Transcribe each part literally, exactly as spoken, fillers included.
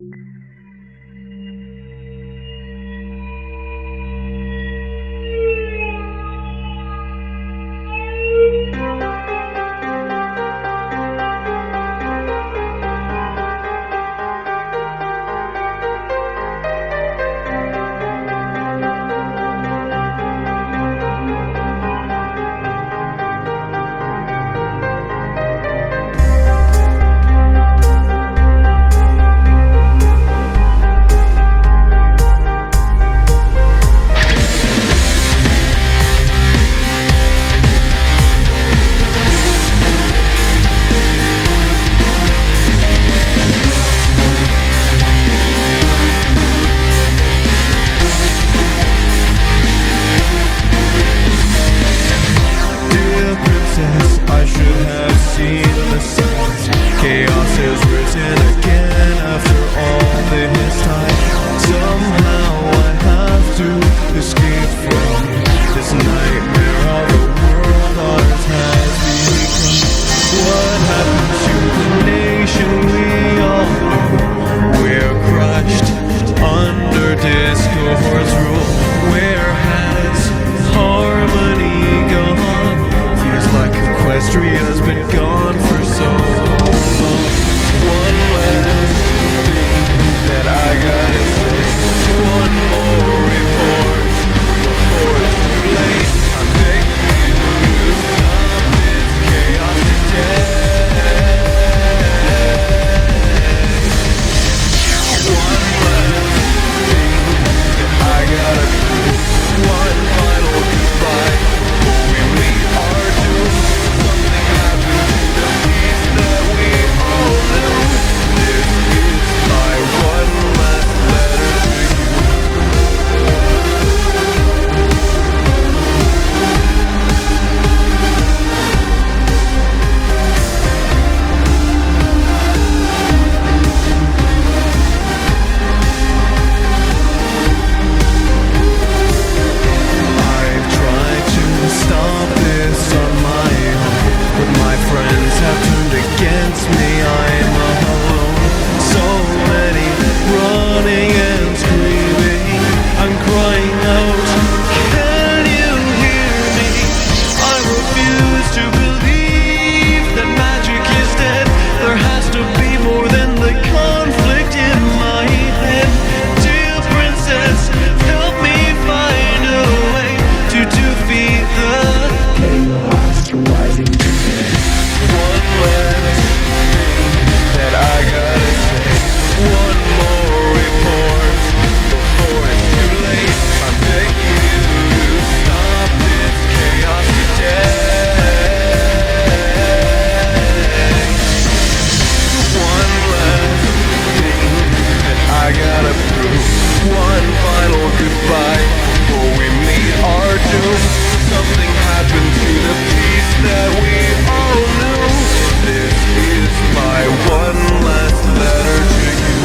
I should have seen the signs. Chaos is written again after all this time. Somehow I have to escape from this nightmare of a world ours has become. What happened to the nation we all knew? We're crushed under Discord's rule. Where has harmony gone? Feels like Equestria's been gone for so long. One last thing that I gotta say. One more report before it's too late. I'm begging you to stop this chaos today. One last thing that I gotta do. One final goodbye before we meet our doom. Something happened to the peace that we all knew. This is my one last letter to you. I've tried to stop this on my own, but my friends have turned against me. I'm alone. So many running and screaming. I'm crying out, can you hear me? I refuse to believe that magic is dead. There has to be more than the conflict in my head. Dear princess, help me find a way to defeat the chaos rising today. One last thing that I gotta say. One more report before it's too late. I'm begging you to stop this chaos today. One last thing that I gotta prove. One final goodbye before we meet our doom. Something happened to the peace that we all knew. This is my one last letter to you.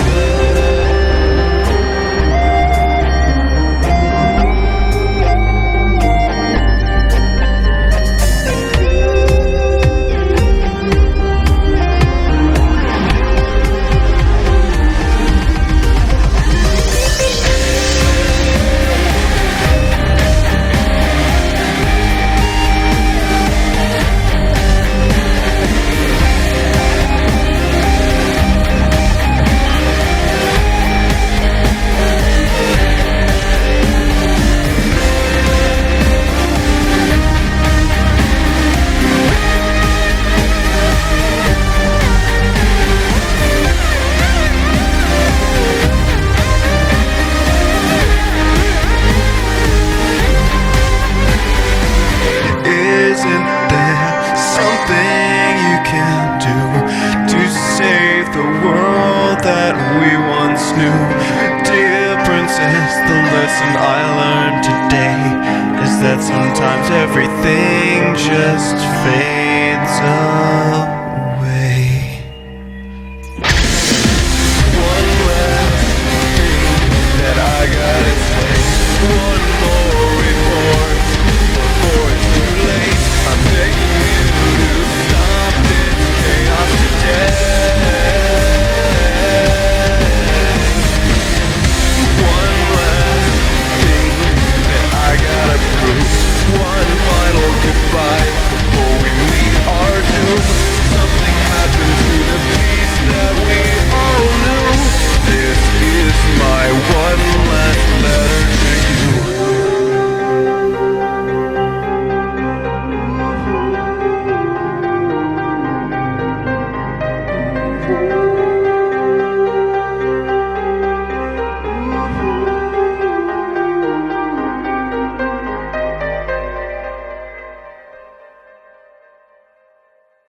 Isn't there something you can do to save the world that we once knew? Dear princess, the lesson I learned today is that sometimes everything just fades away.